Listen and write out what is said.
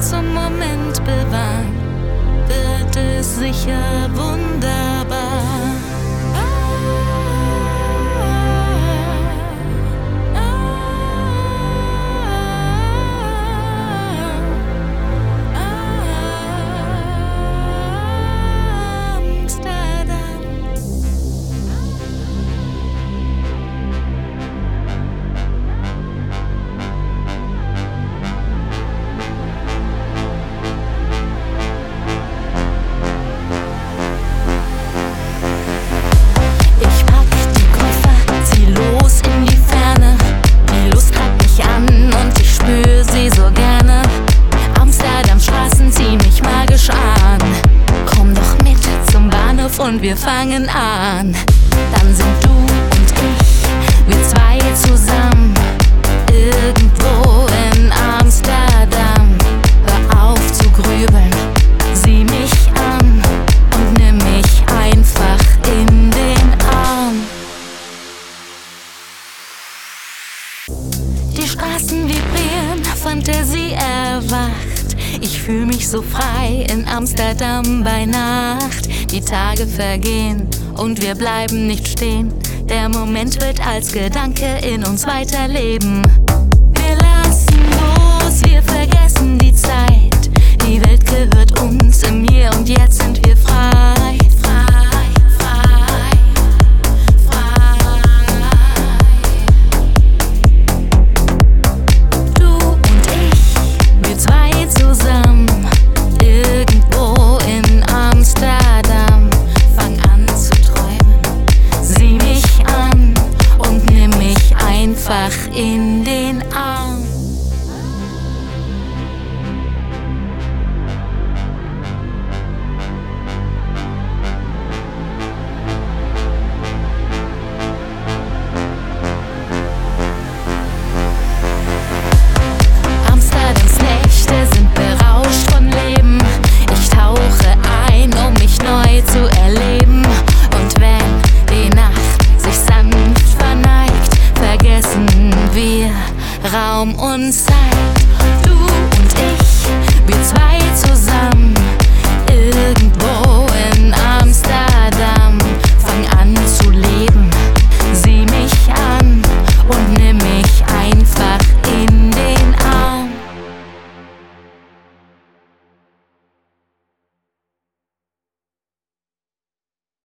zum Moment bewahren, wird es sicher wunderbar. So gerne. Amsterdam Straßen ziehen mich magisch an. Komm doch mit zum Bahnhof und wir fangen an. Dann sind du und ich, wir zwei zusammen, irgendwo in Amsterdam. Hör auf zu grübeln, sieh mich an und nimm mich einfach in den Arm. Die Straßen vibrieren, Fantasie erwacht. Ich fühl mich so frei in Amsterdam bei Nacht. Die Tage vergehen und wir bleiben nicht stehen. Der Moment wird als Gedanke in uns weiterleben.